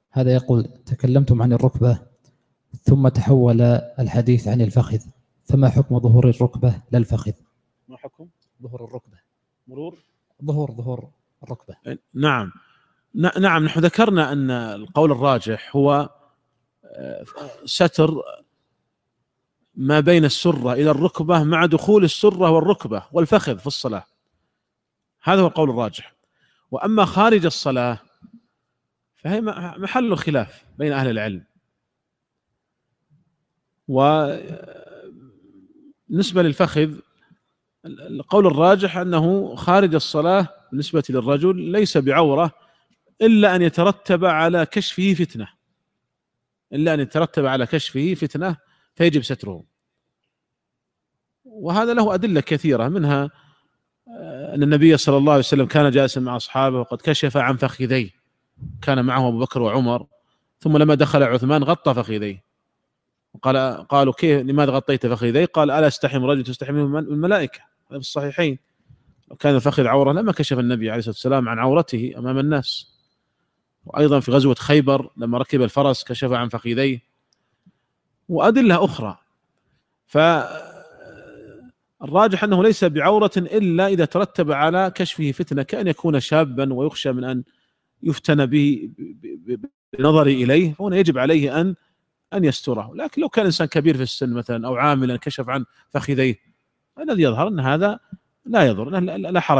هذا يقول: تكلمتم عن الركبة ثم تحول الحديث عن الفخذ، فما حكم ظهور الركبة لا الفخذ؟ ما حكم ظهور الركبة، مرور ظهور الركبة. نعم نعم، نحن ذكرنا أن القول الراجح هو ستر ما بين السرة إلى الركبة مع دخول السرة والركبة والفخذ في الصلاة، هذا هو القول الراجح. وأما خارج الصلاة فهي محل خلاف بين أهل العلم. ونسبة للفخذ القول الراجح أنه خارج الصلاة بالنسبة للرجل ليس بعورة إلا أن يترتب على كشفه فتنة، فيجب ستره. وهذا له أدلة كثيرة، منها أن النبي صلى الله عليه وسلم كان جالسا مع أصحابه وقد كشف عن فخذيه، كان معه أبو بكر وعمر، ثم لما دخل عثمان غطى فخذيه، قالوا كيف لماذا غطيت فخذيه؟ قال: ألا استحي من رجل تستحي منه الملائكة. هذا في الصحيحين. لو كان الفخذ عورة لما كشف النبي عليه الصلاة والسلام عن عورته أمام الناس. وأيضا في غزوة خيبر لما ركب الفرس كشف عن فخذيه، وأدلة أخرى. فالراجح أنه ليس بعورة إلا إذا ترتب على كشفه فتنة، كأن يكون شابا ويخشى من أن يفتن به بنظر إليه، فهنا يجب عليه أن يستره. لكن لو كان إنسان كبير في السن مثلا أو عاملا كشف عن فخذيه، الذي يظهر أن هذا لا يضر، لا حرج